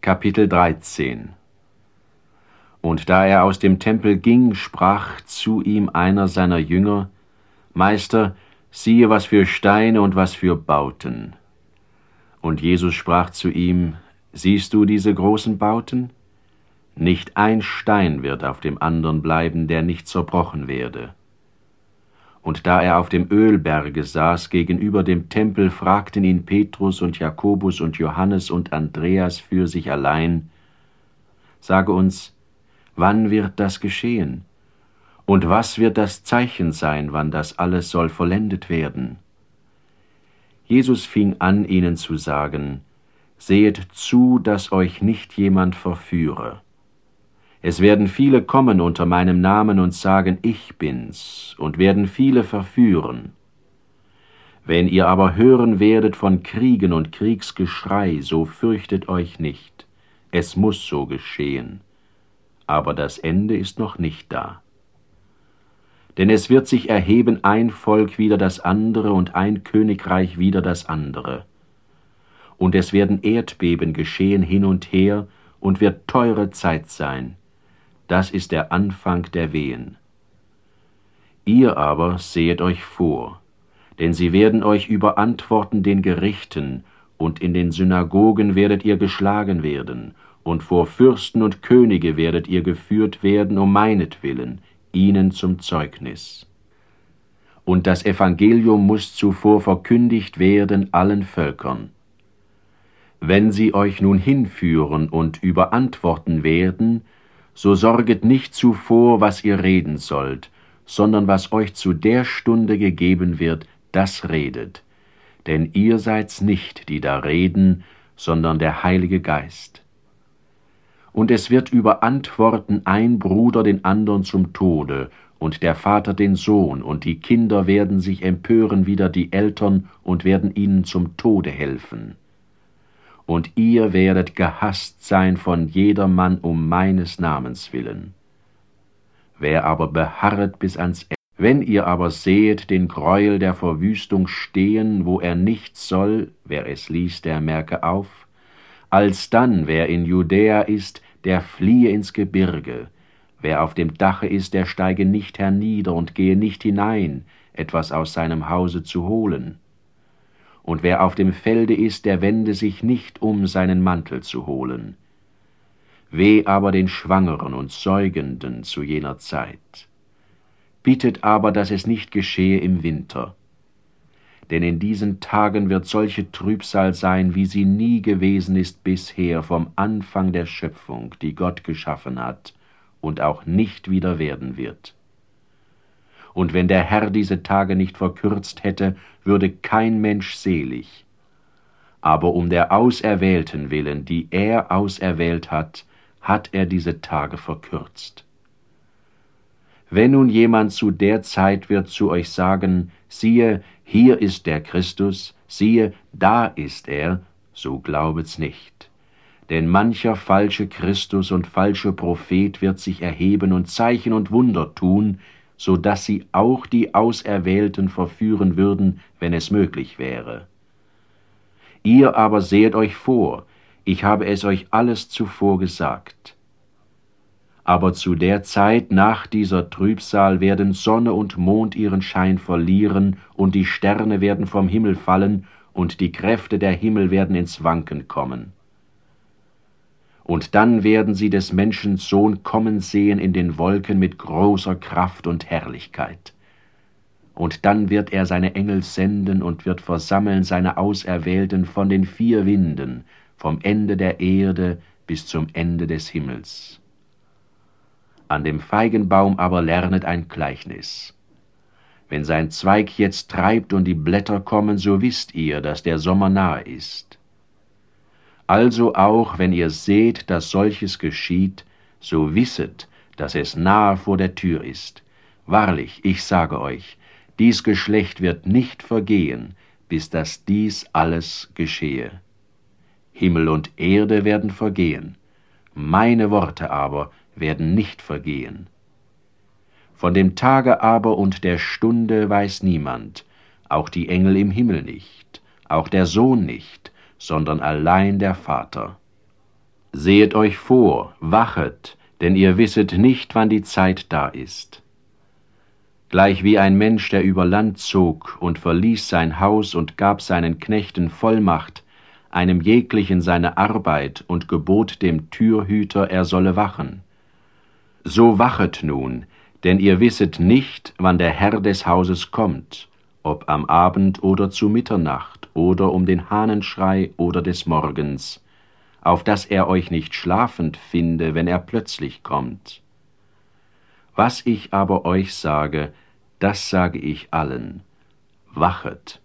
Kapitel 13. Und da er aus dem Tempel ging, sprach zu ihm einer seiner Jünger: Meister, siehe, was für Steine und was für Bauten. Und Jesus sprach zu ihm: Siehst du diese großen Bauten? Nicht ein Stein wird auf dem anderen bleiben, der nicht zerbrochen werde. Und da er auf dem Ölberge saß gegenüber dem Tempel, fragten ihn Petrus und Jakobus und Johannes und Andreas für sich allein: Sage uns, wann wird das geschehen? Und was wird das Zeichen sein, wann das alles soll vollendet werden? Jesus fing an, ihnen zu sagen: Sehet zu, dass euch nicht jemand verführe. Es werden viele kommen unter meinem Namen und sagen, ich bin's, und werden viele verführen. Wenn ihr aber hören werdet von Kriegen und Kriegsgeschrei, so fürchtet euch nicht. Es muss so geschehen. Aber das Ende ist noch nicht da. Denn es wird sich erheben ein Volk wider das andere und ein Königreich wider das andere. Und es werden Erdbeben geschehen hin und her, und wird teure Zeit sein. Das ist der Anfang der Wehen. Ihr aber sehet euch vor, denn sie werden euch überantworten den Gerichten, und in den Synagogen werdet ihr geschlagen werden, und vor Fürsten und Könige werdet ihr geführt werden um meinetwillen, ihnen zum Zeugnis. Und das Evangelium muß zuvor verkündigt werden allen Völkern. Wenn sie euch nun hinführen und überantworten werden, so sorget nicht zuvor, was ihr reden sollt, sondern was euch zu der Stunde gegeben wird, das redet. Denn ihr seid's nicht, die da reden, sondern der Heilige Geist. Und es wird überantworten ein Bruder den andern zum Tode, und der Vater den Sohn, und die Kinder werden sich empören wider die Eltern und werden ihnen zum Tode helfen. Und ihr werdet gehasst sein von jedermann um meines Namens willen. Wer aber beharret bis ans Ende, wenn ihr aber sehet den Gräuel der Verwüstung stehen, wo er nicht soll, wer es liest, der merke auf, alsdann, wer in Judäa ist, der fliehe ins Gebirge, wer auf dem Dache ist, der steige nicht hernieder und gehe nicht hinein, etwas aus seinem Hause zu holen. Und wer auf dem Felde ist, der wende sich nicht um, seinen Mantel zu holen. Weh aber den Schwangeren und Säugenden zu jener Zeit. Bittet aber, dass es nicht geschehe im Winter. Denn in diesen Tagen wird solche Trübsal sein, wie sie nie gewesen ist bisher vom Anfang der Schöpfung, die Gott geschaffen hat, und auch nicht wieder werden wird. Und wenn der Herr diese Tage nicht verkürzt hätte, würde kein Mensch selig. Aber um der Auserwählten willen, die er auserwählt hat, hat er diese Tage verkürzt. Wenn nun jemand zu der Zeit wird zu euch sagen, siehe, hier ist der Christus, siehe, da ist er, so glaubet's nicht. Denn mancher falsche Christus und falsche Prophet wird sich erheben und Zeichen und Wunder tun, so dass sie auch die Auserwählten verführen würden, wenn es möglich wäre. Ihr aber sehet euch vor, ich habe es euch alles zuvor gesagt. Aber zu der Zeit nach dieser Trübsal werden Sonne und Mond ihren Schein verlieren, und die Sterne werden vom Himmel fallen, und die Kräfte der Himmel werden ins Wanken kommen. Und dann werden sie des Menschen Sohn kommen sehen in den Wolken mit großer Kraft und Herrlichkeit. Und dann wird er seine Engel senden und wird versammeln seine Auserwählten von den 4 Winden, vom Ende der Erde bis zum Ende des Himmels. An dem Feigenbaum aber lernet ein Gleichnis. Wenn sein Zweig jetzt treibt und die Blätter kommen, so wisst ihr, dass der Sommer nahe ist. Also auch, wenn ihr seht, dass solches geschieht, so wisset, dass es nahe vor der Tür ist. Wahrlich, ich sage euch, dies Geschlecht wird nicht vergehen, bis dass dies alles geschehe. Himmel und Erde werden vergehen, meine Worte aber werden nicht vergehen. Von dem Tage aber und der Stunde weiß niemand, auch die Engel im Himmel nicht, auch der Sohn nicht, sondern allein der Vater. Sehet euch vor, wachet, denn ihr wisset nicht, wann die Zeit da ist. Gleich wie ein Mensch, der über Land zog und verließ sein Haus und gab seinen Knechten Vollmacht, einem jeglichen seine Arbeit und gebot dem Türhüter, er solle wachen. So wachet nun, denn ihr wisset nicht, wann der Herr des Hauses kommt, ob am Abend oder zu Mitternacht oder um den Hahnenschrei oder des Morgens, auf dass er euch nicht schlafend finde, wenn er plötzlich kommt. Was ich aber euch sage, das sage ich allen: Wachet.